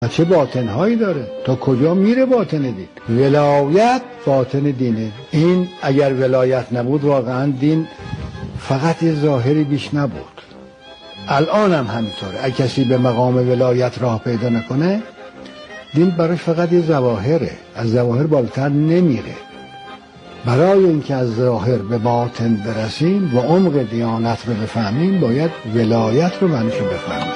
چه باطنهایی داره؟ تا کجا میره باطن دین؟ ولایت باطن دینه. این اگر ولایت نبود واقعا دین فقط یه ظاهری بیش نبود. الان هم همینطوره. اگه کسی به مقام ولایت راه پیدا نکنه، دین براش فقط یه ظواهره، از ظواهر بالاتر نمیره. برای اینکه از ظاهر به باطن برسیم و عمق دیانت رو بفهمیم، باید ولایت رو معنیشو بفهمیم.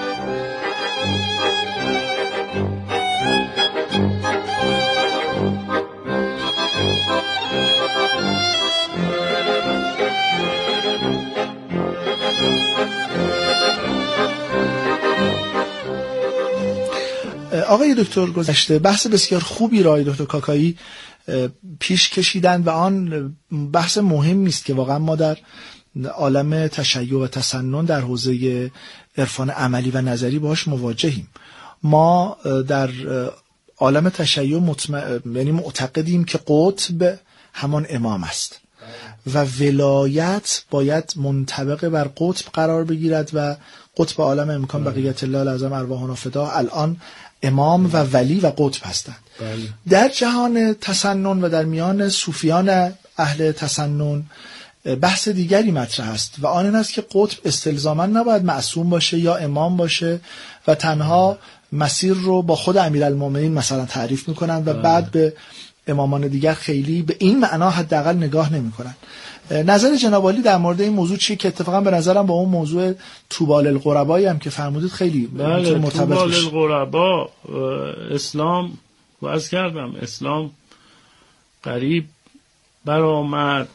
آقای دکتر گذشته بحث بسیار خوبی را دکتر کاکایی پیش کشیدن و آن بحث مهمی است که واقعا ما در عالم تشیع و تسنن در حوزه عرفان عملی و نظری باهاش مواجهیم. ما در عالم تشیع یعنی معتقدیم که قطب همان امام است و ولایت باید منطبق بر قطب قرار بگیرد و قطب عالم امکان بقیت الله العظم ارواحنا فدا الان امام و ولی و قطب هستند. در جهان تسنن و در میان صوفیان اهل تسنن بحث دیگری مطرح است و آن این است که قطب استلزاما نباید معصوم باشه یا امام باشه و تنها مسیر رو با خود امیرالمومنین مثلا تعریف میکنن و بعد به امامان دیگر خیلی به این معنا حداقل نگاه نمیکنن. نظر جناب عالی در مورد این موضوع چیه که اتفاقا به نظرم با اون موضوع طوبال القربایی هم که فرمودید خیلی مرتبط طوبال القربا اسلام واسه کردم اسلام قریب برآمد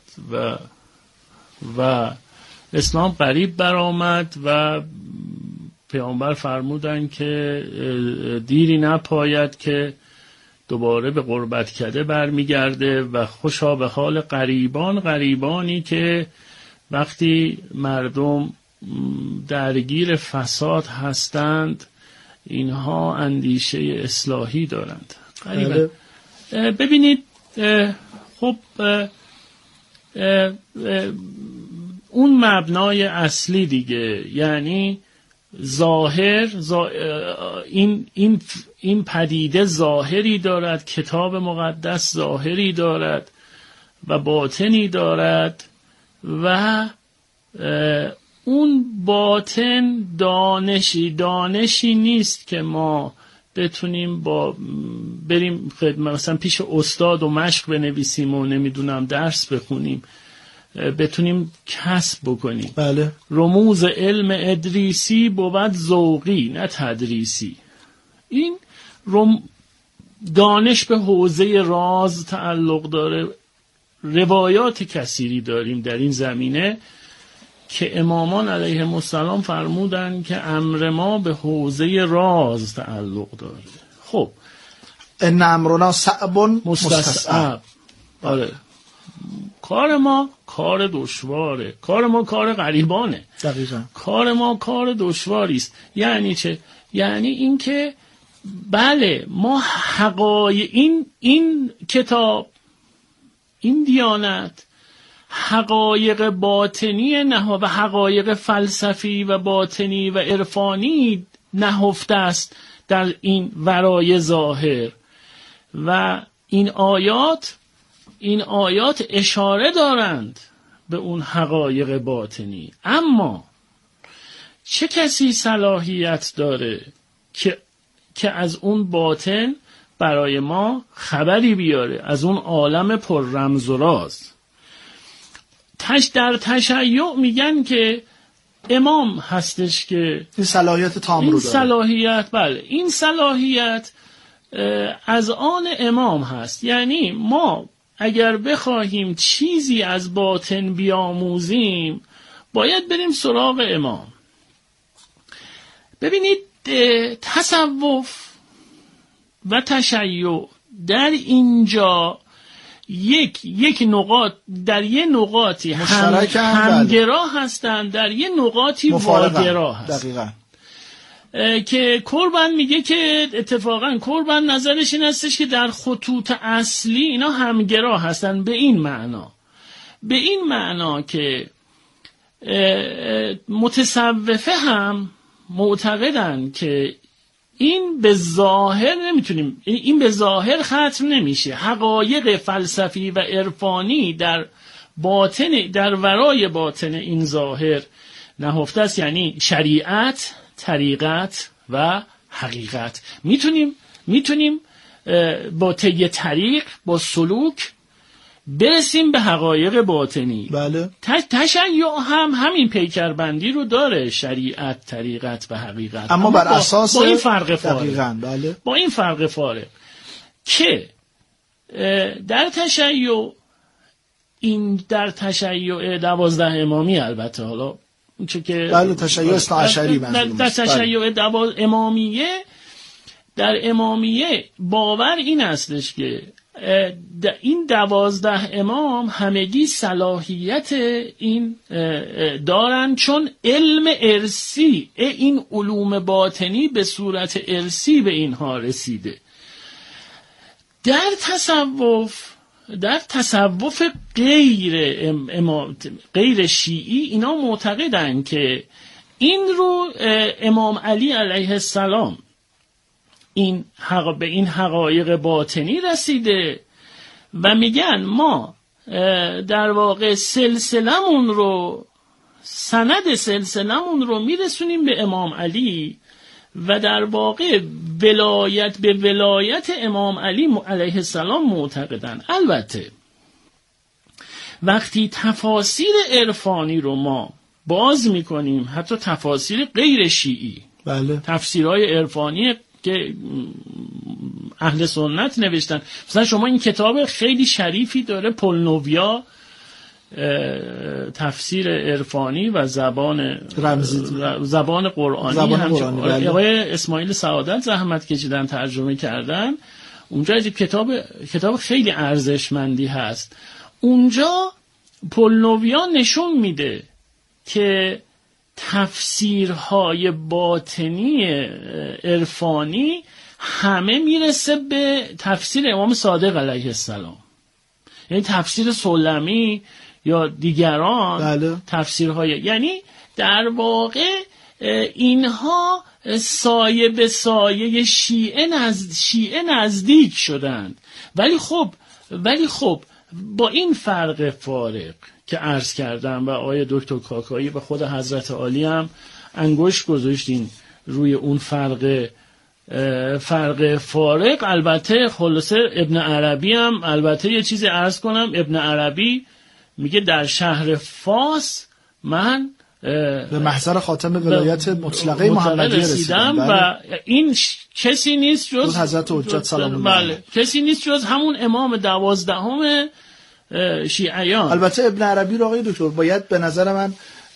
و اسلام قریب برآمد و پیامبر فرمودن که دیری نپاید که دوباره به غربت کده برمیگرده و خوشا به حال غریبانی که وقتی مردم درگیر فساد هستند اینها اندیشه اصلاحی دارند. ببینید خب اون مبنای اصلی دیگه، یعنی ظاهر این پدیده ظاهری دارد، کتاب مقدس ظاهری دارد و باطنی دارد و اون باطن دانشی نیست که ما بتونیم بریم مثلا پیش استاد و مشق بنویسیم و نمیدونم درس بخونیم بتونیم کسب بکنیم. بله. رموز علم ادریسی بود ذوقی نه تدریسی. این دانش به حوزه راز تعلق داره. روایات کثیری داریم در این زمینه که امامان علیهم السلام فرمودن که امر ما به حوزه راز تعلق داره. خب ان امرنا صعب مستصعب. آره، کار ما کار دشواره، کار ما کار غریبانه. دقیقاً. کار ما کار دشواری است. یعنی چه؟ یعنی این که بله ما این کتاب، این دیانت حقایق باطنی و حقایق فلسفی و باطنی و عرفانی نهفته است در این ورای ظاهر و این آیات اشاره دارند به اون حقایق باطنی. اما چه کسی صلاحیت داره که از اون باطن برای ما خبری بیاره، از اون عالم پر رمز و راز؟ در تشیع میگن که امام هستش که این صلاحیت تام رو داره. این صلاحیت از آن امام هست. یعنی ما اگر بخواهیم چیزی از باطن بیاموزیم باید بریم سراغ امام. ببینید تصوف و تشیع در اینجا یک نقاط در یه نقاطی همگرا هستند، در یه نقاطی واگرا هست. دقیقاً. که کربن میگه که اتفاقا کربن نظرش این هستش که در خطوط اصلی اینا همگرا هستن. به این معنا که متصوفه هم معتقدن که این به ظاهر نمیتونیم، این به ظاهر ختم نمیشه. حقایق فلسفی و عرفانی در باطن، در ورای باطن این ظاهر نهفته است، یعنی شریعت، طریقت و حقیقت. میتونیم با طی طریق، با سلوک برسیم به حقایق باطنی. بله. تشیع هم همین پیکربندی رو داره، شریعت، طریقت و حقیقت، اما بر اساس با این فرق فارق. بله. با این فرق فارق که در تشیع 12 امامی، البته حالا چون که بله تشیع اثناعشری در تشیع امامیه، در امامیه باور این استش که این 12 امام همگی صلاحیت این دارن، چون علم ارثی، این علوم باطنی به صورت ارثی به اینها رسیده. در تصوف غیر شیعی اینا معتقدن که این رو امام علی علیه السلام به این حقایق باطنی رسیده و میگن ما در واقع سند سلسلمون رو میرسونیم به امام علی و در واقع به ولایت امام علی علیه السلام معتقدن. البته وقتی تفاسیر عرفانی رو ما باز میکنیم، حتی تفاسیر غیر شیعی، بله، تفسیرهای عرفانی که اهل سنت نوشتن، مثلا شما این کتاب خیلی شریفی داره، پولنویا، تفسیر عرفانی و زبان قرآنی، آقای اسماعیل سعادت زحمت کشیدن ترجمه کردن. اونجا کتاب خیلی ارزشمندی هست. اونجا پولنویا نشون میده که تفسیرهای باطنی عرفانی همه میرسه به تفسیر امام صادق علیه السلام، یعنی تفسیر سلمی یا دیگران. بله. تفسیرهای، یعنی در واقع اینها سایه به سایه شیعه نزدیک شدند. ولی خب با این فرق فارق که عرض کردم و آقای دکتر کاکایی و خود حضرت عالی هم انگشت گذاشتین روی اون فرق فارق. البته خلاصه ابن عربی هم، البته یه چیزی عرض کنم، ابن عربی میگه در شهر فاس من به محضر خاتم ولایت مطلقه محمدی رسیدم و این کسی نیست جز حضرت حجت سلام الله علیه. کسی نیست جز همون امام 12 شیعیان. البته ابن عربی رو آقای دکتر باید به نظر من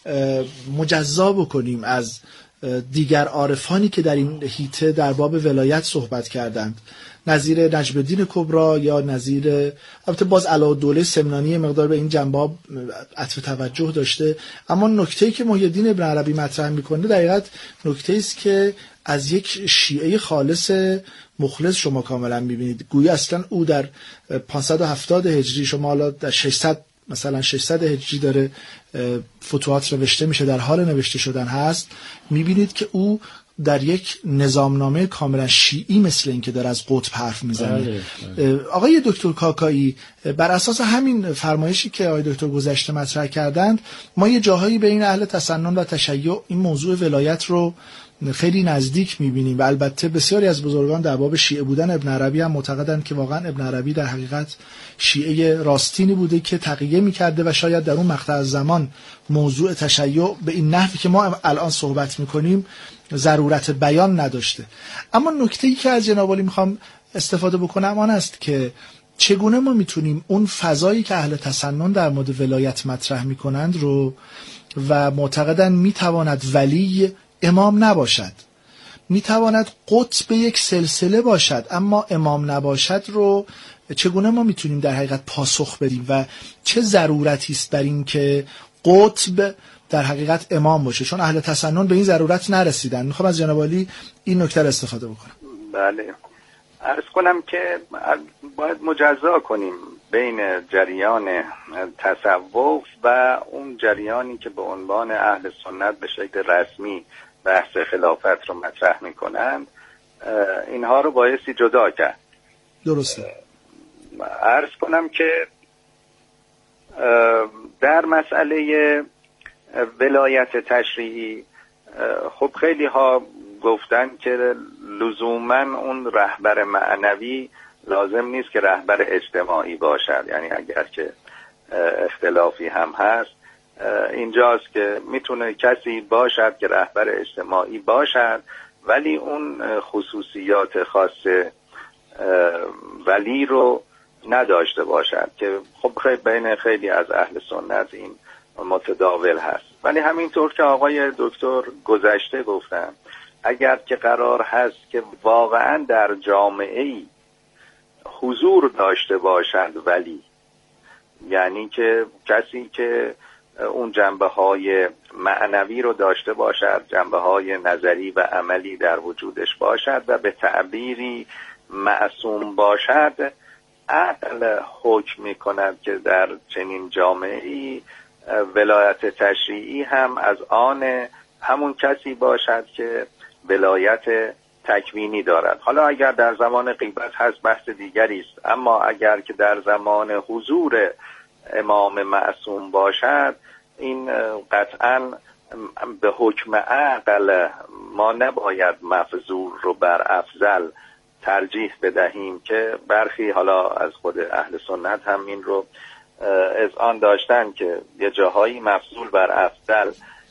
مجزا بکنیم از دیگر عارفانی که در این حیطه در باب ولایت صحبت کردند، نظیر نجم الدین کبری یا نظیر، البته باز علاءالدوله سمنانی مقدار به این جنبه عطف توجه داشته، اما نکته‌ای که محی الدین ابن عربی مطرح میکنه در حقیقت نکته‌ای است که از یک شیعه خالص مخلص شما کاملا میبینید. گویا اصلا او در 570 هجری، شما حالا در 600 هجری داره فتوحات نوشته میشه، در حال نوشته شدن هست، میبینید که او در یک نظامنامه کاملا شیعی مثل این که داره از قطب حرف میزنه. آقای دکتر کاکایی، بر اساس همین فرمایشی که آقای دکتر گذشته مطرح کردند، ما یه جاهایی بین اهل تسنن و تشیع این موضوع ولایت رو خیلی نزدیک میبینیم و البته بسیاری از بزرگان در باب شیعه بودن ابن عربی هم معتقدند که واقعا ابن عربی در حقیقت شیعه راستینی بوده که تقیه میکرده و شاید در اون مقطع از زمان موضوع تشیع به این نحوی که ما الان صحبت میکنیم ضرورت بیان نداشته. اما نکته‌ای که از جناب عالی میخوام استفاده بکنم آن است که چگونه ما میتونیم اون فضایی که اهل تسنن در مورد ولایت مطرح میکنند رو و معتقدن میتواند ولی امام نباشد، میتواند قطب یک سلسله باشد اما امام نباشد رو چگونه ما میتونیم در حقیقت پاسخ بدیم و چه ضرورتی است در این که قطب در حقیقت امام باشه، چون اهل تسنن به این ضرورت نرسیدن. میخوام از جناب عالی این نکته رو استفاده بکنم. بله، عرض کنم که باید مجزا کنیم بین جریان تصوف و اون جریانی که به عنوان اهل سنت به شکل رسمی بحث خلافت رو مطرح میکنند. اینها رو بایستی جدا کرد. درسته. عرض کنم که در مسئله ولایت تشریعی خب خیلی ها گفتن که لزوما اون رهبر معنوی لازم نیست که رهبر اجتماعی باشد، یعنی اگر که اختلافی هم هست اینجاست که میتونه کسی باشد که رهبر اجتماعی باشد ولی اون خصوصیات خاص ولی رو نداشته باشد که خب بین خیلی از اهل سنت این متداول هست. ولی همینطور که آقای دکتر گذشته گفتن، اگر که قرار هست که واقعا در جامعه‌ای حضور داشته باشد ولی، یعنی که کسی که اون جنبه‌های معنوی رو داشته باشد، جنبه‌های نظری و عملی در وجودش باشد و به تعبیری معصوم باشد، عقل حکم می‌کند که در چنین جامعه‌ای ولایت تشریعی هم از آن همون کسی باشد که ولایت تکوینی دارد. حالا اگر در زمان غیبت هست بحث دیگری است، اما اگر که در زمان حضور امام معصوم باشد این قطعاً به حکم عقل ما نباید مفضول رو بر افضل ترجیح بدهیم که برخی حالا از خود اهل سنت هم این رو اذعان داشتن که یه جاهایی مفضول بر افضل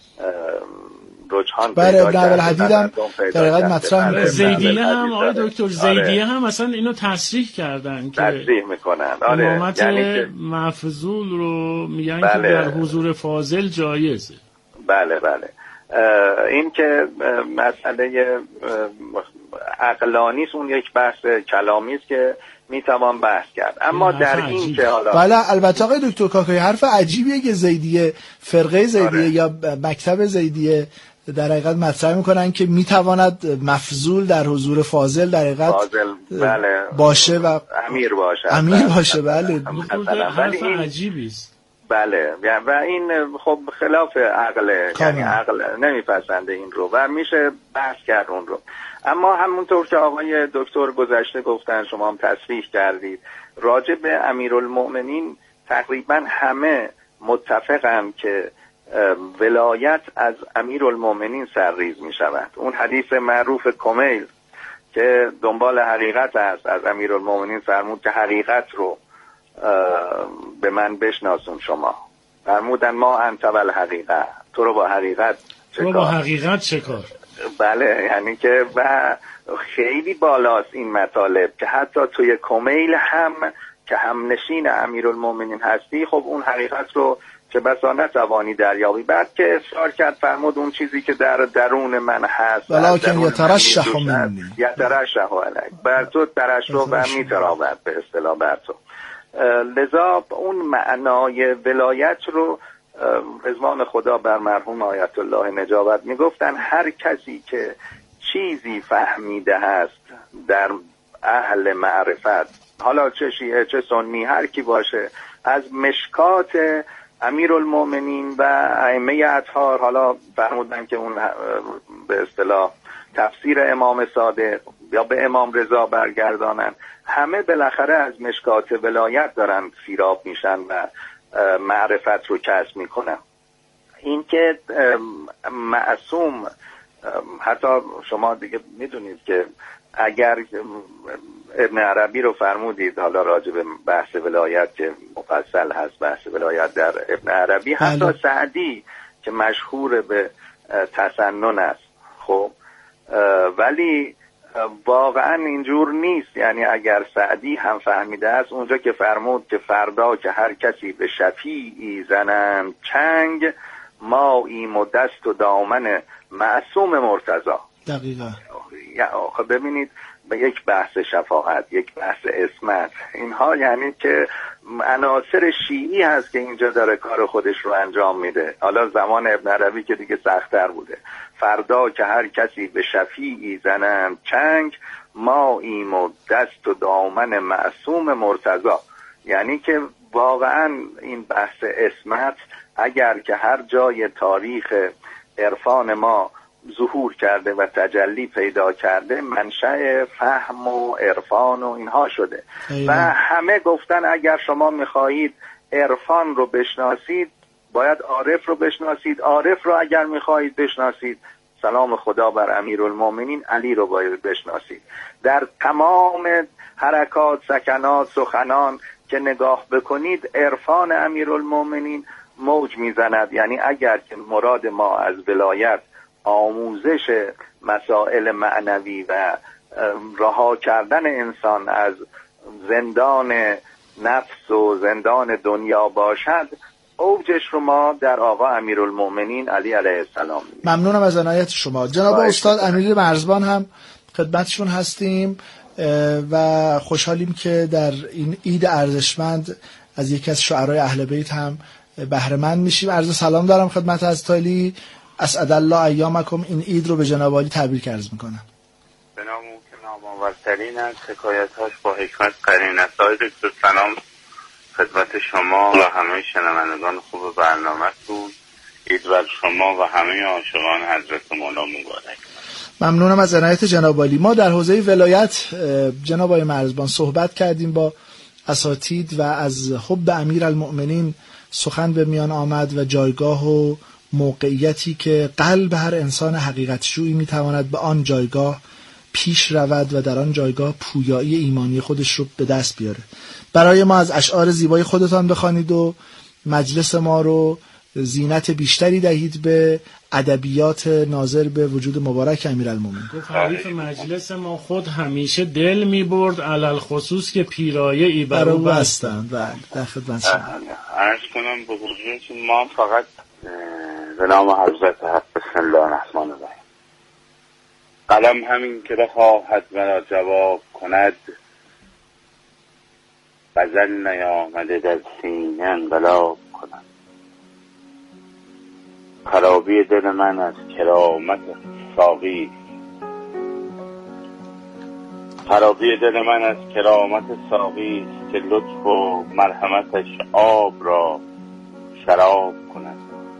رجحان پیدا کرده. حدیدم در حقیقت مطرح می‌کنه. زیدیه هم آقای دکتر زیدیه هم مثلا اینو تصریح کردن که تصریح میکنن امامت یعنی مفضول رو میگن که در حضور فاضل جایزه. بله این که مسئله عقلانی است اون یک بحث کلامی است که میتوان بحث کرد، اما در این که حالا بله البته آقای دکتر کاکایی حرف عجیبیه که زیدیه، فرقه زیدیه یا مکتب زیدیه در حقیقت مطرح میکنن که میتواند مفضول در حضور فاضل در حقیقت باشه و امیر باشه. بله حرف عجیبی است. بله و این خب خلاف عقل، یعنی عقل نمیپسنده این رو و میشه بحث کرد اون رو. اما همونطور که آقای دکتر گذشته گفتن، شما هم تصریح کردید، راجع به امیرالمؤمنین تقریبا همه متفقن که ولایت از امیرالمؤمنین سرریز می شود. اون حدیث معروف کمیل که دنبال حقیقت است، از امیرالمؤمنین فرمود که حقیقت رو به من بشناسون. شما فرمودن ما انت والحقیقه، تو رو با حقیقت چه کار؟ بله، یعنی که و خیلی بالاست این مطالب که حتی توی کمیل هم که هم نشین امیرالمؤمنین هستی، خب اون حقیقت رو چه بسا نتوانی دریابی. بعد که اصرار کرد فرمود اون چیزی که در درون من هست ولکن یترشح منی، یترشح علیک، بر تو ترشح و میتراود به اصطلاح بر تو. لذا اون معنای ولایت رو رضوان خدا بر مرحوم آیت الله نجابت میگفتن هر کسی که چیزی فهمیده هست در اهل معرفت، حالا چه شیعه چه سنی هر کی باشه، از مشکات امیرالمؤمنین و ائمه اطهار، حالا فرمودن که اون به اصطلاح تفسیر امام صادق یا به امام رضا برگردانن، همه بالاخره از مشکات ولایت دارن سیراب میشن و معرفت رو کسب میکنن. این که معصوم، حتی شما دیگه میدونید که اگر ابن عربی رو فرمودید، حالا راجع به بحث ولایت که مفصل هست بحث ولایت در ابن عربی، حتی سعدی که مشهور به تسنن است، خب ولی واقعا اینجور نیست. یعنی اگر سعدی هم فهمیده است اونجا که فرمود که فردا که هر کسی به شفیعی زنند چنگ، ما ایم و دست و دامن معصوم مرتضی. دقیقا. خب ببینید، به یک بحث شفاعت، یک بحث عصمت، اینها یعنی که عناصر شیعی هست که اینجا داره کار خودش رو انجام میده. حالا زمان ابن عربی که دیگه سخت‌تر بوده، فردا که هر کسی به شفیعی زنند چنگ، ما ایم و دست و دامن معصوم مرتضی. یعنی که واقعا این بحث عصمت اگر که هر جای تاریخ عرفان ما ظهور کرده و تجلی پیدا کرده منشأ فهم و عرفان و اینها شده و همه گفتن اگر شما میخواهید عرفان رو بشناسید باید عارف رو بشناسید، عارف رو اگر میخواهید بشناسید سلام خدا بر امیرالمومنین علی رو باید بشناسید. در تمام حرکات، سکنات، سخنان که نگاه بکنید عرفان امیرالمومنین موج میزند. یعنی اگر که مراد ما از ولایت آموزش مسائل معنوی و رها کردن انسان از زندان نفس و زندان دنیا باشد، اوجش رو ما در آقا امیرالمومنین علی علیه السلام. ممنونم از عنایت شما. جناب استاد امیر مرزبان هم خدمتشون هستیم و خوشحالیم که در این عید ارزشمند از یکی از شعرای اهل بیت هم بهره مند میشیم. عرض سلام دارم خدمت از تالی. اسعد الله ایامکم. این عید رو به جناب عالی تبریک عرض میکنم. به نام او که نامآورترین است، حکایت‌هاش با حکمت قرین است. آقای دکتر سلام خدمت شما و همه شنوندگان خوب برنامه‌تون. عید بر شما و همه عاشقان حضرت مولا مبارک. ممنونم از عنایت جناب عالی. ما در حوزه ولایت جناب آقای مرزبان صحبت کردیم با اساتید و از حب امیرالمؤمنین سخن به میان آمد و جایگاه و موقعیتی که قلب هر انسان حقیقت جویی میتواند به آن جایگاه پیش رود و در آن جایگاه پویایی ایمانی خودش رو به دست بیاره. برای ما از اشعار زیبای خودتان بخوانید و مجلس ما رو زینت بیشتری دهید به ادبیات ناظر به وجود مبارک امیرالمومنین. حریف مجلس ما خود همیشه دل می‌برد، علل خصوص که پیرایه ای بر او بستند. بله، در خدمت شما. عرض کنم به حضورتون ما فقط به نام حضرت حق بسم الله الرحمن الرحیم. قلم همین که بخواهد مرا جواب کند، غزل نیامده در سینه انقلاب کند. خرابی دل من از کرامت ساقی، خرابی دل من از کرامت ساقی است که لطف و مرحمتش آب را شراب کند.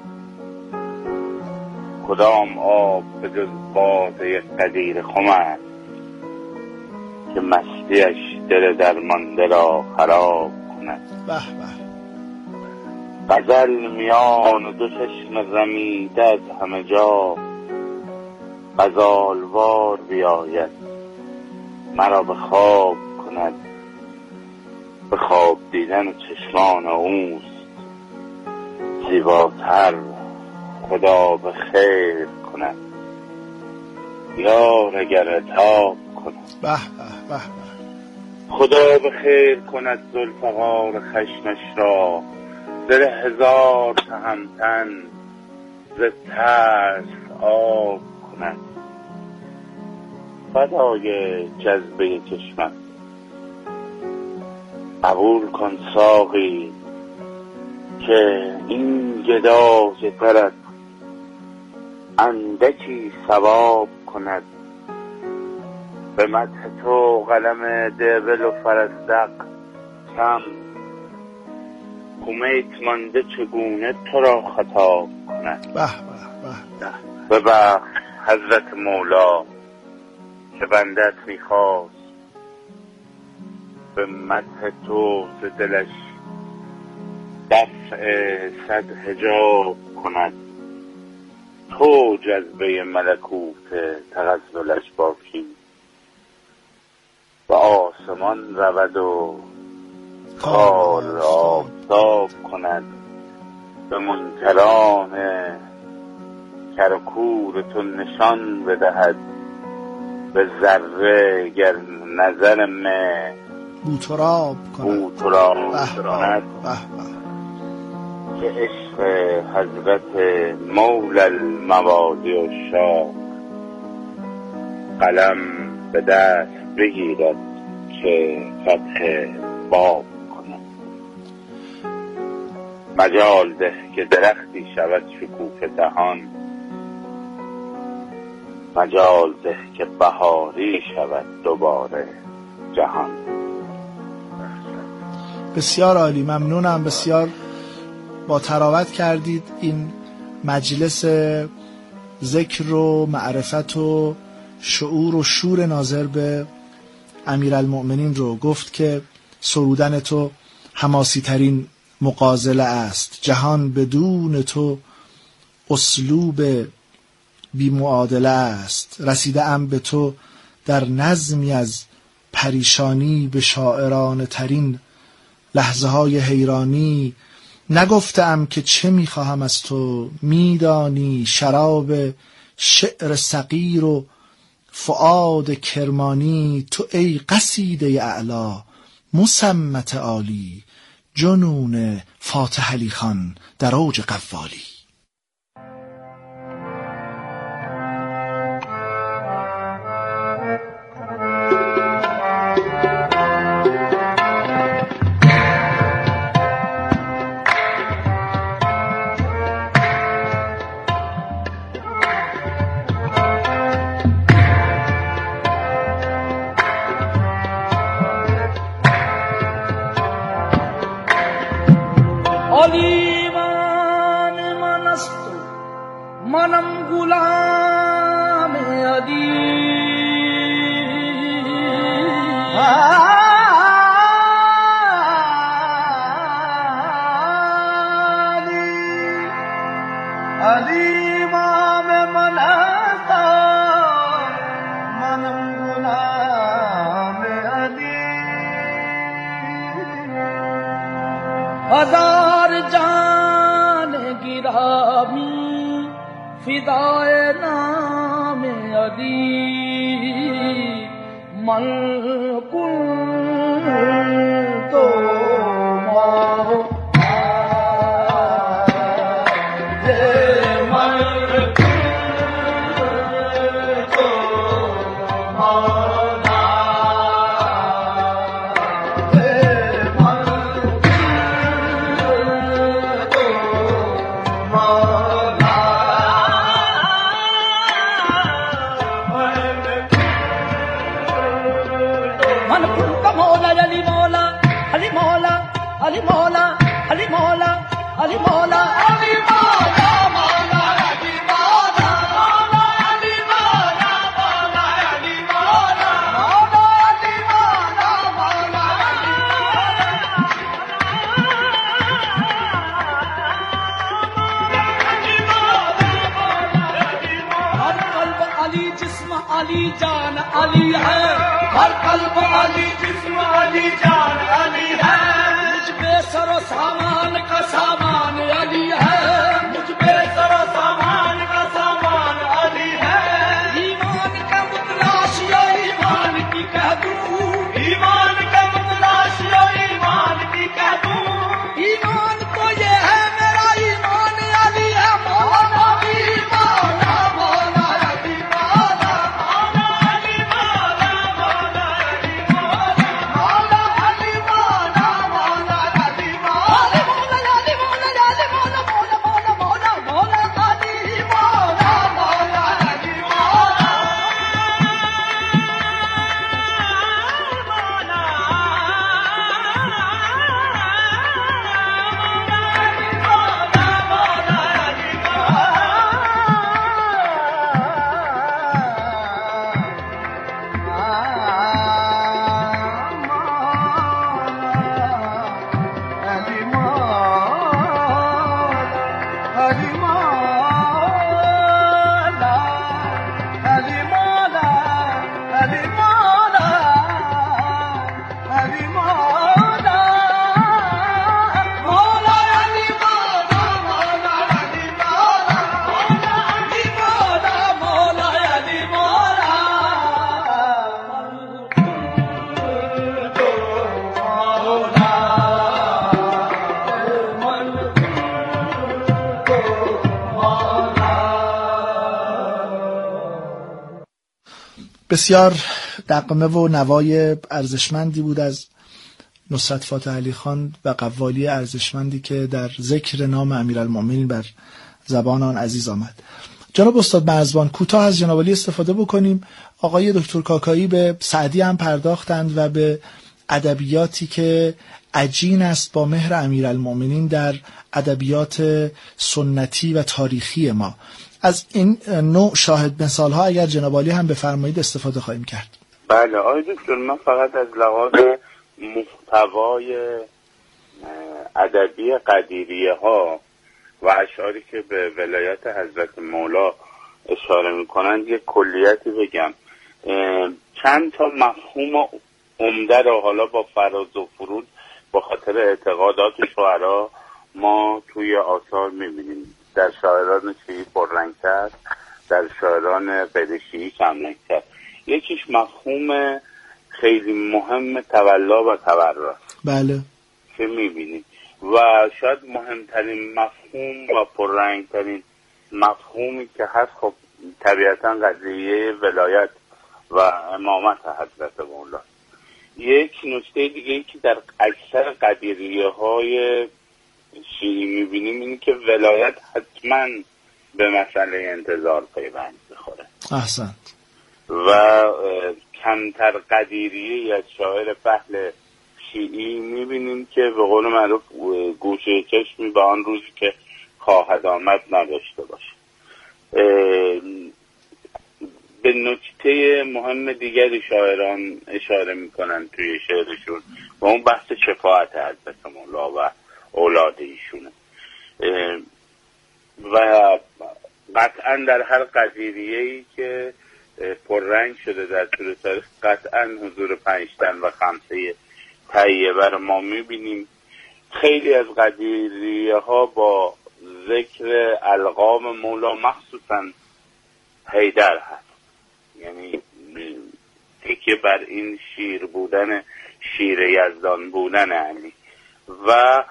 کدام آب به جز باده قدیر خم است که مستیش دل درمانده را خراب کند. به به. غزل میان دو چشم رمیده از همه جا، غزالوار بیاید مرا به خواب کند. به خواب دیدن چشمان اوست زیباتر، خدا به خیر کند. یار اگر عتاب کند، به به به به. خدا به خیر کند ذوالفقار خشمش را. دل هزار تهمتن ز ترس آب کند. فدای جذبه چشمت قبول کن ساقی که این گدای درت اندکی ثواب کند. به مدح تو قلم دبل و فرزدق کم، کمیت مانده چگونه تو را خطاب کند. به به به. ببخش حضرت مولا که بندت میخواست به مدح تو ز دلش دفع صد حجاب کند. تو جذبه ملکوت تغزلش باکی، و آسمان رود و کار را آفتاب کند. به منکران کرکور تو نشان بدهد، به ذره گر نظر مه بوتراب کند. که عشق حضرت مولا الموالی و شاه قلم به دست بگیرد که فتح باب کند. مجال ده که درختی شود شکوفه دهان، مجال ده که بهاری شود دوباره جهان. بسیار عالی، ممنونم. بسیار با تراوت کردید. این مجلس ذکر و معرفت و شعور و شور ناظر به امیرالمؤمنین رو گفت که سرودن تو حماسی ترین مقازله است، جهان بدون تو اسلوب بی معادله است. رسیده ام به تو در نظمی از پریشانی، به شاعرانه ترین لحظه های حیرانی. نگفتم که چه میخواهم از تو، میدانی شراب شعر صغیر و فؤاد کرمانی. تو ای قصیده اعلی مسمت عالی، جنون فاتح علی خان در اوج قوالی. हजार जान गिरामी फिदाए नाम अली मन कुल तो अली जान अली है, हर कल्ब अली जिस्म अली जान अली है। मुझ पे सरो सामान का सामान अली है, मुझ पे सरो सामान का सामान अली है। ईमान का मुतलाशिया ईमान की कह दूं, ईमान का मुतलाशिया ईमान की कह दूं। ईमान तो ये है मेरा ईमान अली है, मौला अली मौला मौला अली मौला بسیار دقمه و نوای ارزشمندی بود از نصرت فاتح علی خان و قوالی ارزشمندی که در ذکر نام امیرالمؤمنین بر زبان آن عزیز آمد. جناب استاد مرزبان، کوتاه از جناب علی استفاده بکنیم. آقای دکتر کاکایی به سعدی هم پرداختند و به ادبیاتی که عجین است با مهر امیرالمؤمنین در ادبیات سنتی و تاریخی ما. از این نوع شاهد مثال ها اگر جناب عالی هم بفرمایید استفاده خواهیم کرد. بله آقای دکتر، من فقط از لحاظ محتوای ادبی قدیریه ها و اشعاری که به ولایت حضرت مولا اشاره میکنند یک کلیتی بگم. چند تا مفهوم عمده رو حالا با فراز و فرود با خاطر اعتقادات شعرا ما توی آثار میبینیم. در شاعران شیعی پررنگ‌تر، در شاعران غیر شیعی کمرنگ‌تر. یکیش مفهوم خیلی مهم تولا و تبرع. بله. که میبینیم و شاید مهمترین مفهوم و پررنگترین مفهومی که هست خب طبیعتا قضیه ولایت و امامت حضرت مولا. یک نکته دیگه ای که در اکثر قدیریه های شیعی میبینیم اینه که ولایت حتما به مسئله انتظار پیوند بخوره. احسنت. و کمتر قدیریه از شاعر فحل شیعی میبینیم که به قول معروف گوشه چشمی به آن روزی که خواهد آمد نداشته باشه. به نکته مهم دیگری شاعران اشاره میکنن توی شعرشون و اون بحث شفاعت حضرت مولا و اولاد ایشونه و قطعا در هر قدیریه‌ای که پررنگ شده در طول تاریخ قطعا حضور 5 تن و 5 طیبه رو ما میبینیم. خیلی از قدیریه ها با ذکر القاب مولا مخصوصا حیدر هست، یعنی تکیه بر این شیر بودن، شیر یزدان بودن علی. و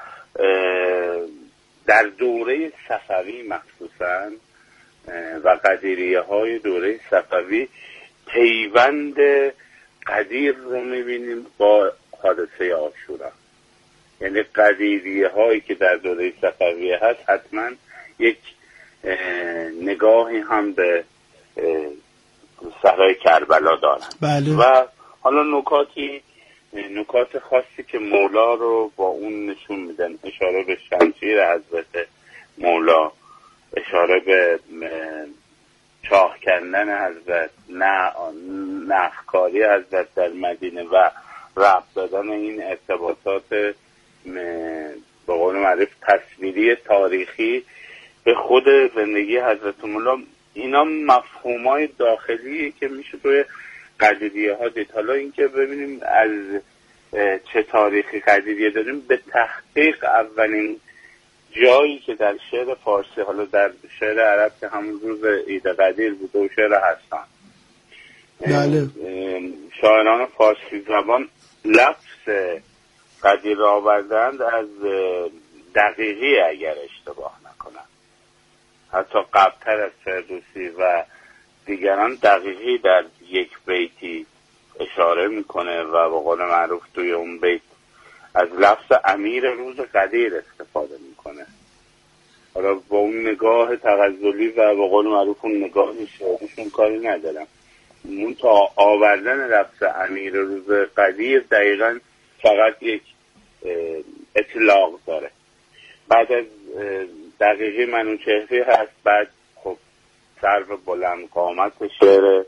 در دوره صفوی مخصوصا و قدیریه های دوره صفوی پیوند قدیر رو میبینیم با حادثه عاشورا. یعنی قدیریه هایی که در دوره صفویه هست حتما یک نگاهی هم به صحرای کربلا دارن. بله. و حالا نکات خاصی که مولا رو با اون نشون میدن، اشاره به شمشیر حضرت مولا، اشاره به چاه کندن حضرت، نخکاری حضرت در مدینه و ربط دادن این ارتباطات به قول معروف تصویری تاریخی به خود زندگی حضرت مولا. اینا مفهومای داخلی که میشه توی قدیریه ها دید. حالا اینکه ببینیم از چه تاریخی قدیریه داریم، به تحقیق اولین جایی که در شعر فارسی، حالا در شعر عرب که همون روز عید قدیر بود و شعر حسان، بله، شاعران فارسی زبان لفظ قدیر آوردند از دقیقی اگر اشتباه نکنم، حتی قبلتر از فردوسی و دیگران دقیقی در یک بیتی اشاره میکنه و به قول معروف توی اون بیت از لفظ امیر روز قدیر استفاده میکنه. حالا با اون نگاه تغزلی و به قول معروف اون نگاه شعرشون کاری ندارم، اون تا آوردن لفظ امیر روز قدیر دقیقا فقط یک اطلاق داره. بعد از دقیقی منوچهری هست، بعد خب سرو بلند قامت شعر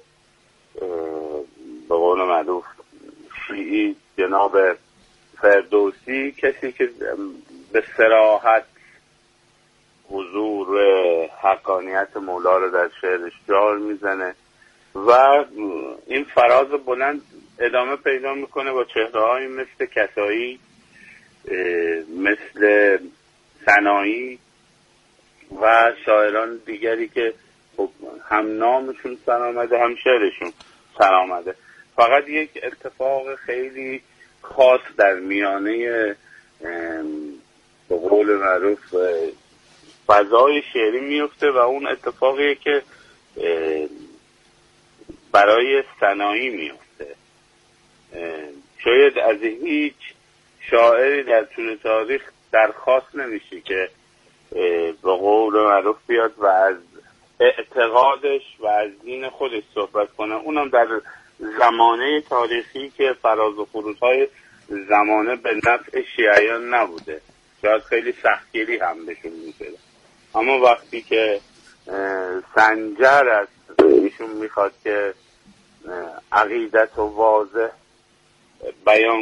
به قول معروف شیعی جناب فردوسی، کسی که به صراحت حضور حقانیت مولا رو در شعرش جار میزنه و این فراز بلند ادامه پیدا میکنه با چهره‌هایی مثل کسایی، مثل سنایی و شاعران دیگری که خب هم نامشون سر آمده هم شعرشون سر آمده. فقط یک اتفاق خیلی خاص در میانه به قول معروف فضای شعری میفته و اون اتفاقیه که برای سنایی میفته. شاید از هیچ شاعری در طول تاریخ درخواست نمیشه که به قول معروف بیاد و از اعتقادش و از دین خودش صحبت کنه، اونم در زمانه تاریخی که فراز و فرودهای زمانه به نفع شیعیان نبوده، شاید خیلی سختگیری هم بهشون میشده. اما وقتی که سنجر است. ایشون میخواد که عقیدت و واضح بیان